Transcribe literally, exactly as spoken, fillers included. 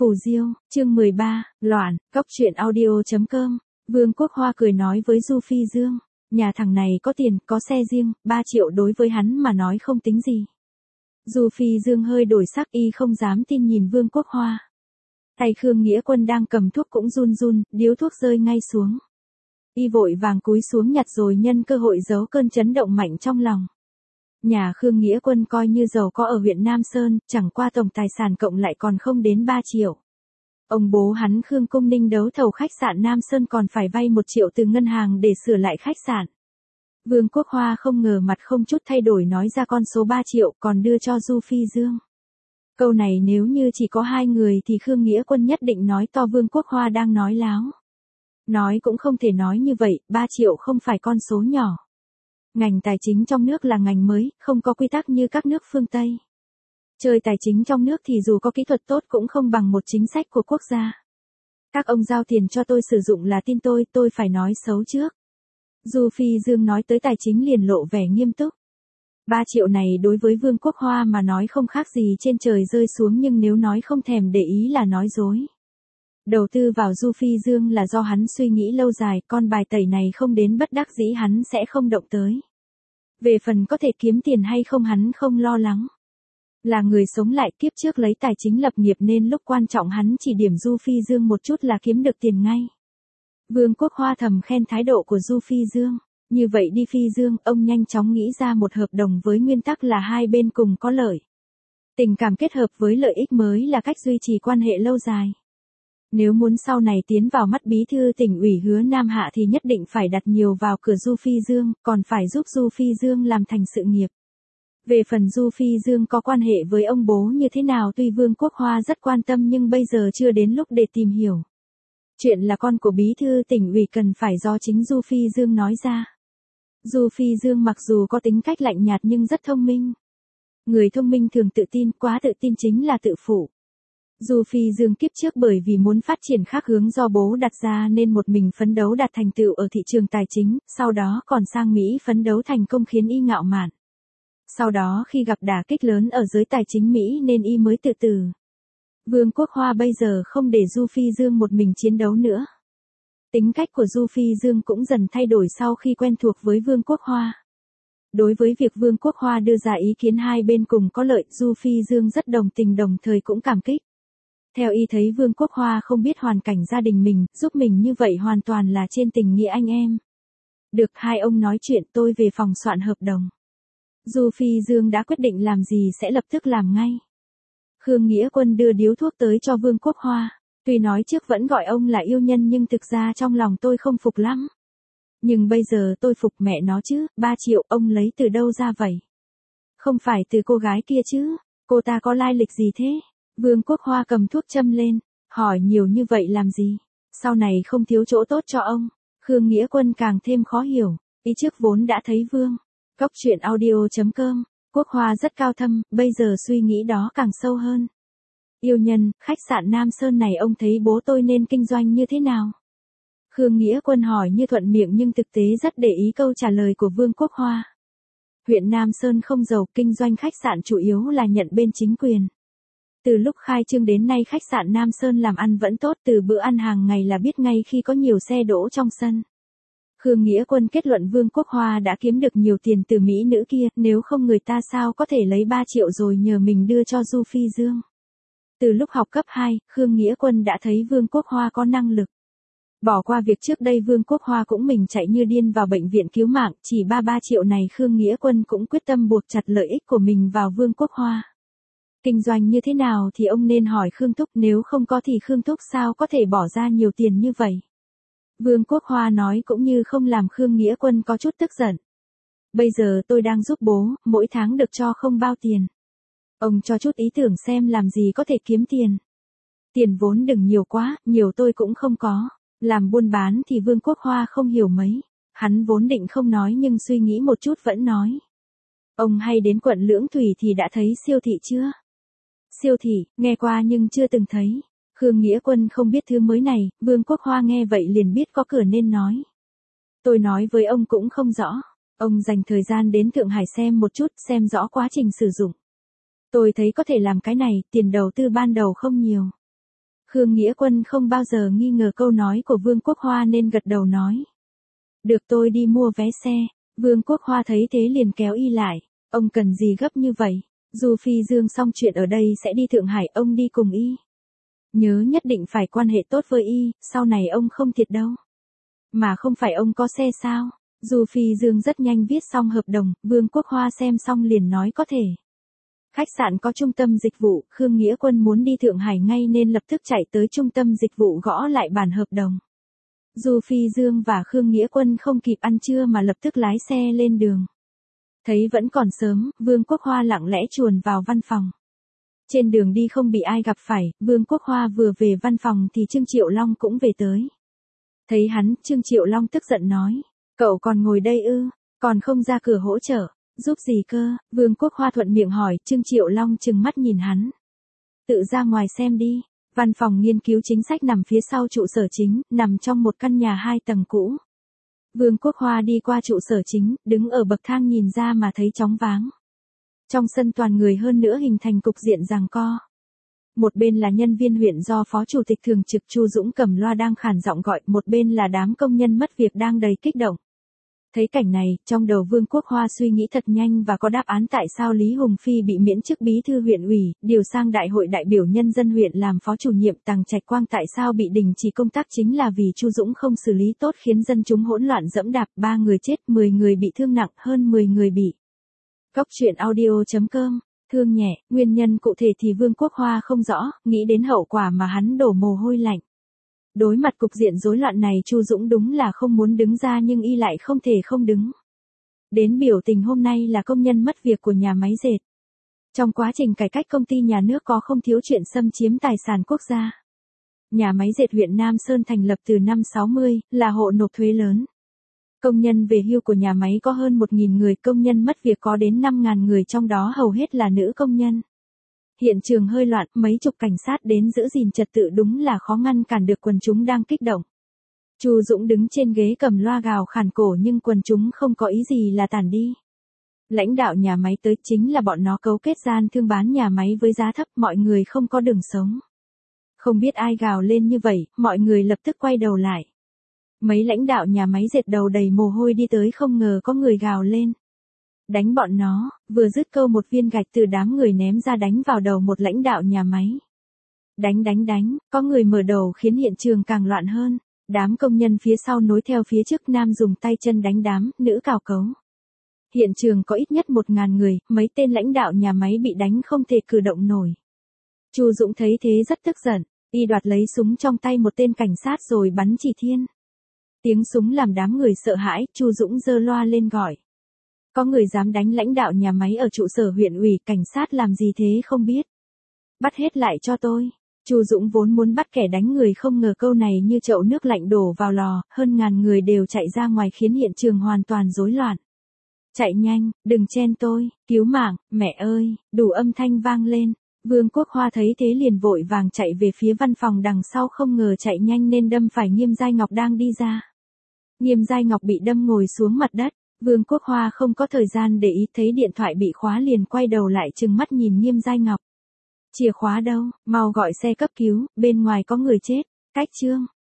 Phù Diêu, chương mười ba, loạn, cóc truyện audio chấm com. Vương Quốc Hoa cười nói với Du Phi Dương, nhà thằng này có tiền, có xe riêng, ba triệu đối với hắn mà nói không tính gì. Du Phi Dương hơi đổi sắc, y không dám tin nhìn Vương Quốc Hoa. Tay Khương Nghĩa Quân đang cầm thuốc cũng run run, điếu thuốc rơi ngay xuống. Y vội vàng cúi xuống nhặt rồi nhân cơ hội giấu cơn chấn động mạnh trong lòng. Nhà Khương Nghĩa Quân coi như giàu có ở huyện Nam Sơn, chẳng qua tổng tài sản cộng lại còn không đến ba triệu. Ông bố hắn Khương Cung Ninh đấu thầu khách sạn Nam Sơn còn phải vay một triệu từ ngân hàng để sửa lại khách sạn. Vương Quốc Hoa không ngờ mặt không chút thay đổi nói ra con số ba triệu còn đưa cho Du Phi Dương. Câu này nếu như chỉ có hai người thì Khương Nghĩa Quân nhất định nói to Vương Quốc Hoa đang nói láo. Nói cũng không thể nói như vậy, ba triệu không phải con số nhỏ. Ngành tài chính trong nước là ngành mới, không có quy tắc như các nước phương Tây. Chơi tài chính trong nước thì dù có kỹ thuật tốt cũng không bằng một chính sách của quốc gia. Các ông giao tiền cho tôi sử dụng là tin tôi, tôi phải nói xấu trước. Du Phi Dương nói tới tài chính liền lộ vẻ nghiêm túc. Ba triệu này đối với Vương Quốc Hoa mà nói không khác gì trên trời rơi xuống, nhưng nếu nói không thèm để ý là nói dối. Đầu tư vào Du Phi Dương là do hắn suy nghĩ lâu dài, con bài tẩy này không đến bất đắc dĩ hắn sẽ không động tới. Về phần có thể kiếm tiền hay không hắn không lo lắng. Là người sống lại kiếp trước lấy tài chính lập nghiệp nên lúc quan trọng hắn chỉ điểm Du Phi Dương một chút là kiếm được tiền ngay. Vương Quốc Hoa thầm khen thái độ của Du Phi Dương. Như vậy đi Phi Dương, ông nhanh chóng nghĩ ra một hợp đồng với nguyên tắc là hai bên cùng có lợi. Tình cảm kết hợp với lợi ích mới là cách duy trì quan hệ lâu dài. Nếu muốn sau này tiến vào mắt bí thư tỉnh ủy Hứa Nam Hạ thì nhất định phải đặt nhiều vào cửa Du Phi Dương, còn phải giúp Du Phi Dương làm thành sự nghiệp. Về phần Du Phi Dương có quan hệ với ông bố như thế nào tuy Vương Quốc Hoa rất quan tâm nhưng bây giờ chưa đến lúc để tìm hiểu. Chuyện là con của bí thư tỉnh ủy cần phải do chính Du Phi Dương nói ra. Du Phi Dương mặc dù có tính cách lạnh nhạt nhưng rất thông minh. Người thông minh thường tự tin, quá tự tin chính là tự phụ. Du Phi Dương kiếp trước bởi vì muốn phát triển khác hướng do bố đặt ra nên một mình phấn đấu đạt thành tựu ở thị trường tài chính, sau đó còn sang Mỹ phấn đấu thành công khiến y ngạo mạn. Sau đó khi gặp đả kích lớn ở giới tài chính Mỹ nên y mới tự tử. Vương Quốc Hoa bây giờ không để Du Phi Dương một mình chiến đấu nữa. Tính cách của Du Phi Dương cũng dần thay đổi sau khi quen thuộc với Vương Quốc Hoa. Đối với việc Vương Quốc Hoa đưa ra ý kiến hai bên cùng có lợi, Du Phi Dương rất đồng tình đồng thời cũng cảm kích. Theo y thấy Vương Quốc Hoa không biết hoàn cảnh gia đình mình, giúp mình như vậy hoàn toàn là trên tình nghĩa anh em. Được, hai ông nói chuyện, tôi về phòng soạn hợp đồng. Du Phi Dương đã quyết định làm gì sẽ lập tức làm ngay. Khương Nghĩa Quân đưa điếu thuốc tới cho Vương Quốc Hoa. Tuy nói trước vẫn gọi ông là yêu nhân nhưng thực ra trong lòng tôi không phục lắm. Nhưng bây giờ tôi phục mẹ nó chứ, ba triệu ông lấy từ đâu ra vậy? Không phải từ cô gái kia chứ, cô ta có lai lịch gì thế? Vương Quốc Hoa cầm thuốc châm lên, hỏi nhiều như vậy làm gì? Sau này không thiếu chỗ tốt cho ông. Khương Nghĩa Quân càng thêm khó hiểu, ý trước vốn đã thấy Vương. Cóc truyện audio chấm com, Quốc Hoa rất cao thâm, bây giờ suy nghĩ đó càng sâu hơn. Yêu nhân, khách sạn Nam Sơn này ông thấy bố tôi nên kinh doanh như thế nào? Khương Nghĩa Quân hỏi như thuận miệng nhưng thực tế rất để ý câu trả lời của Vương Quốc Hoa. Huyện Nam Sơn không giàu, kinh doanh khách sạn chủ yếu là nhận bên chính quyền. Từ lúc khai trương đến nay khách sạn Nam Sơn làm ăn vẫn tốt, từ bữa ăn hàng ngày là biết ngay khi có nhiều xe đỗ trong sân. Khương Nghĩa Quân kết luận Vương Quốc Hoa đã kiếm được nhiều tiền từ mỹ nữ kia, nếu không người ta sao có thể lấy ba triệu rồi nhờ mình đưa cho Du Phi Dương. Từ lúc học cấp hai, Khương Nghĩa Quân đã thấy Vương Quốc Hoa có năng lực. Bỏ qua việc trước đây Vương Quốc Hoa cũng mình chạy như điên vào bệnh viện cứu mạng, chỉ ba ba triệu này Khương Nghĩa Quân cũng quyết tâm buộc chặt lợi ích của mình vào Vương Quốc Hoa. Kinh doanh như thế nào thì ông nên hỏi Khương Thúc, nếu không có thì Khương Thúc sao có thể bỏ ra nhiều tiền như vậy. Vương Quốc Hoa nói cũng như không làm Khương Nghĩa Quân có chút tức giận. Bây giờ tôi đang giúp bố, mỗi tháng được cho không bao tiền. Ông cho chút ý tưởng xem làm gì có thể kiếm tiền. Tiền vốn đừng nhiều quá, nhiều tôi cũng không có. Làm buôn bán thì Vương Quốc Hoa không hiểu mấy. Hắn vốn định không nói nhưng suy nghĩ một chút vẫn nói. Ông hay đến quận Lưỡng Thủy thì đã thấy siêu thị chưa? Siêu thị, nghe qua nhưng chưa từng thấy. Khương Nghĩa Quân không biết thứ mới này, Vương Quốc Hoa nghe vậy liền biết có cửa nên nói. Tôi nói với ông cũng không rõ. Ông dành thời gian đến Thượng Hải xem một chút, xem rõ quá trình sử dụng. Tôi thấy có thể làm cái này, tiền đầu tư ban đầu không nhiều. Khương Nghĩa Quân không bao giờ nghi ngờ câu nói của Vương Quốc Hoa nên gật đầu nói. Được, tôi đi mua vé xe. Vương Quốc Hoa thấy thế liền kéo y lại. Ông cần gì gấp như vậy? Du Phi Dương xong chuyện ở đây sẽ đi Thượng Hải, ông đi cùng y. Nhớ nhất định phải quan hệ tốt với y, sau này ông không thiệt đâu. Mà không phải ông có xe sao? Du Phi Dương rất nhanh viết xong hợp đồng, Vương Quốc Hoa xem xong liền nói có thể. Khách sạn có trung tâm dịch vụ, Khương Nghĩa Quân muốn đi Thượng Hải ngay nên lập tức chạy tới trung tâm dịch vụ gõ lại bản hợp đồng. Du Phi Dương và Khương Nghĩa Quân không kịp ăn trưa mà lập tức lái xe lên đường. Thấy vẫn còn sớm, Vương Quốc Hoa lặng lẽ chuồn vào văn phòng. Trên đường đi không bị ai gặp phải, Vương Quốc Hoa vừa về văn phòng thì Trương Triệu Long cũng về tới. Thấy hắn, Trương Triệu Long tức giận nói, cậu còn ngồi đây ư, còn không ra cửa hỗ trợ, giúp gì cơ? Vương Quốc Hoa thuận miệng hỏi, Trương Triệu Long trừng mắt nhìn hắn. Tự ra ngoài xem đi. Văn phòng nghiên cứu chính sách nằm phía sau trụ sở chính, nằm trong một căn nhà hai tầng cũ. Vương Quốc Hoa đi qua trụ sở chính, đứng ở bậc thang nhìn ra mà thấy chóng váng. Trong sân toàn người hơn nữa hình thành cục diện giằng co. Một bên là nhân viên huyện do Phó Chủ tịch Thường trực Chu Dũng cầm loa đang khản giọng gọi, một bên là đám công nhân mất việc đang đầy kích động. Thấy cảnh này, trong đầu Vương Quốc Hoa suy nghĩ thật nhanh và có đáp án tại sao Lý Hùng Phi bị miễn chức bí thư huyện ủy, điều sang đại hội đại biểu nhân dân huyện làm phó chủ nhiệm. Tằng Trạch Quang tại sao bị đình chỉ công tác chính là vì Chu Dũng không xử lý tốt khiến dân chúng hỗn loạn dẫm đạp, ba người chết, mười người bị thương nặng, hơn mười người bị. Góc truyện audio chấm com, thương nhẹ, nguyên nhân cụ thể thì Vương Quốc Hoa không rõ, nghĩ đến hậu quả mà hắn đổ mồ hôi lạnh. Đối mặt cục diện rối loạn này Chu Dũng đúng là không muốn đứng ra nhưng y lại không thể không đứng. Đến biểu tình hôm nay là công nhân mất việc của nhà máy dệt. Trong quá trình cải cách công ty nhà nước có không thiếu chuyện xâm chiếm tài sản quốc gia. Nhà máy dệt huyện Nam Sơn thành lập từ năm sáu mươi, là hộ nộp thuế lớn. Công nhân về hưu của nhà máy có hơn một nghìn người, công nhân mất việc có đến năm nghìn người, trong đó hầu hết là nữ công nhân. Hiện trường hơi loạn, mấy chục cảnh sát đến giữ gìn trật tự đúng là khó ngăn cản được quần chúng đang kích động. Chu Dũng đứng trên ghế cầm loa gào khản cổ nhưng quần chúng không có ý gì là tản đi. Lãnh đạo nhà máy tới, chính là bọn nó cấu kết gian thương bán nhà máy với giá thấp, mọi người không có đường sống. Không biết ai gào lên như vậy, mọi người lập tức quay đầu lại. Mấy lãnh đạo nhà máy dệt đầu đầy mồ hôi đi tới, không ngờ có người gào lên. Đánh bọn nó, vừa dứt câu một viên gạch từ đám người ném ra đánh vào đầu một lãnh đạo nhà máy. Đánh đánh đánh, có người mở đầu khiến hiện trường càng loạn hơn. Đám công nhân phía sau nối theo phía trước, nam dùng tay chân đánh đám, nữ cào cấu. Hiện trường có ít nhất một ngàn người, mấy tên lãnh đạo nhà máy bị đánh không thể cử động nổi. Chu Dũng thấy thế rất tức giận, y đoạt lấy súng trong tay một tên cảnh sát rồi bắn chỉ thiên. Tiếng súng làm đám người sợ hãi, Chu Dũng giơ loa lên gọi. Có người dám đánh lãnh đạo nhà máy ở trụ sở huyện ủy, cảnh sát làm gì thế không biết. Bắt hết lại cho tôi. Chu Dũng vốn muốn bắt kẻ đánh người, không ngờ câu này như chậu nước lạnh đổ vào lò, hơn ngàn người đều chạy ra ngoài khiến hiện trường hoàn toàn rối loạn. Chạy nhanh, đừng chen tôi, cứu mạng, mẹ ơi, đủ âm thanh vang lên. Vương Quốc Hoa thấy thế liền vội vàng chạy về phía văn phòng đằng sau, không ngờ chạy nhanh nên đâm phải Nghiêm Giai Ngọc đang đi ra. Nghiêm Giai Ngọc bị đâm ngồi xuống mặt đất. Vương Quốc Hoa không có thời gian để ý, thấy điện thoại bị khóa liền quay đầu lại trừng mắt nhìn Nghiêm Giai Ngọc. Chìa khóa đâu, mau gọi xe cấp cứu, bên ngoài có người chết. Cách chương.